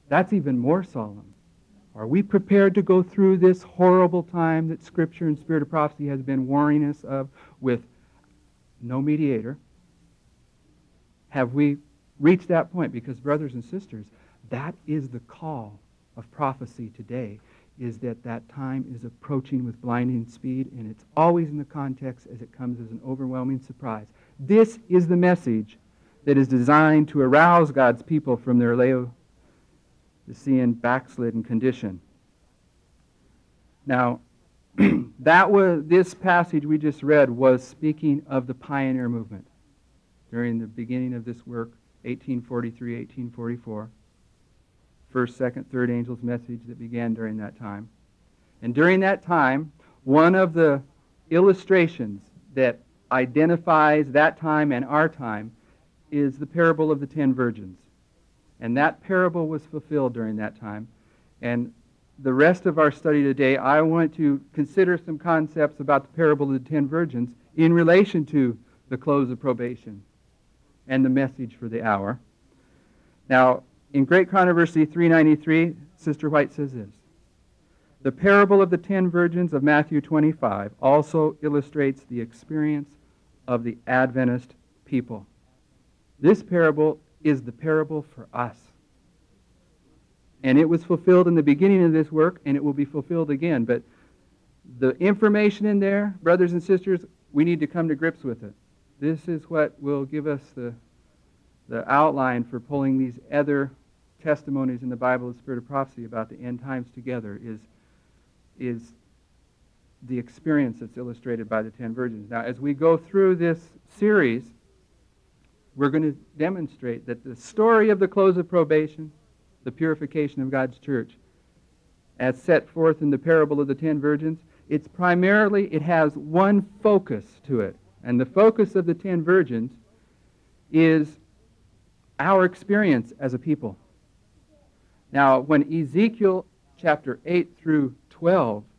That's even more solemn. Are we prepared to go through this horrible time that Scripture and Spirit of Prophecy has been warning us of with no mediator? Have we reached that point? Because, brothers and sisters, that is the call of prophecy today, is that that time is approaching with blinding speed, and it's always in the context as it comes as an overwhelming surprise. This is the message that is designed to arouse God's people from their Laodicean backslidden condition. Now, this passage we just read was speaking of the pioneer movement during the beginning of this work, 1843, 1844. First, second, third angel's message that began during that time. And during that time, one of the illustrations that identifies that time and our time is the parable of the 10 virgins. And that parable was fulfilled during that time. And the rest of our study today, I want to consider some concepts about the parable of the 10 virgins in relation to the close of probation and the message for the hour. Now, in Great Controversy 393, Sister White says this: the parable of the 10 virgins of Matthew 25 also illustrates the experience of the Adventist people. This parable is the parable for us. And it was fulfilled in the beginning of this work, and it will be fulfilled again. But the information in there, brothers and sisters, we need to come to grips with it. This is what will give us the outline for pulling these other testimonies in the Bible of the Spirit of Prophecy about the end times together, is the experience that's illustrated by the 10 virgins. Now, as we go through this series, we're going to demonstrate that the story of the close of probation, the purification of God's church, as set forth in the parable of the 10 virgins, it has one focus to it. And the focus of the 10 virgins is our experience as a people. Now, when Ezekiel chapter 8 through 12